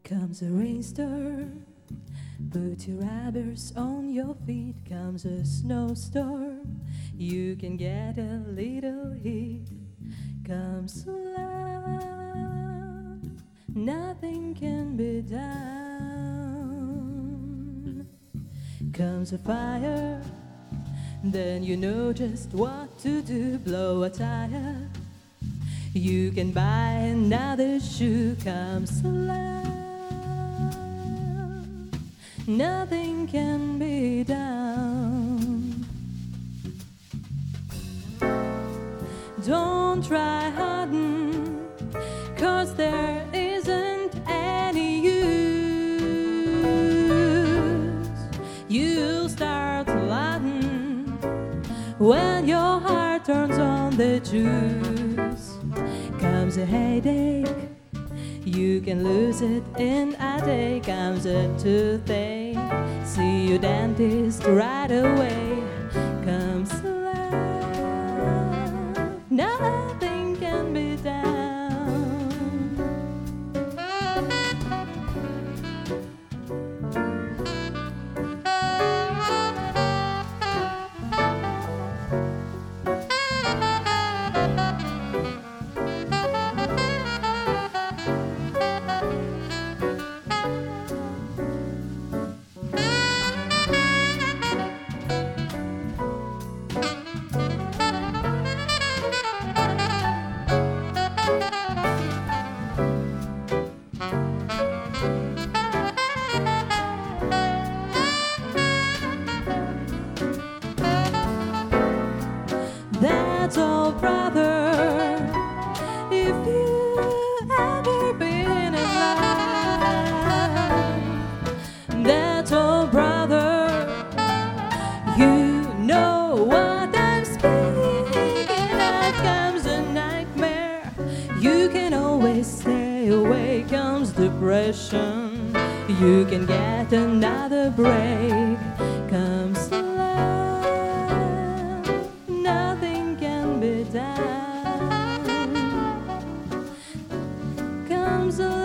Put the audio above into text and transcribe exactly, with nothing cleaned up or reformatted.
Comes a rainstorm, put your rubbers on your feet. Comes a snowstorm, you can get a little heat. Comes love, nothing can be done. Comes a fire, then you know just what to do. Blow a tire, you can buy another shoe. Comes love, nothing can be done. Don't try hiding, 'cause there isn't any use. You'll start lying when your heart turns on the juice. Comes a headache, you can lose it in a day. Comes a toothache, see your dentist right away. Comes love, nothing can be done. That's all, brother, if you ever been in love. That's all, brother, you know what I'm speaking of. Comes a nightmare, you can always stay away. Comes depression, you can get another break. Comes love, nothing can be done. Comes a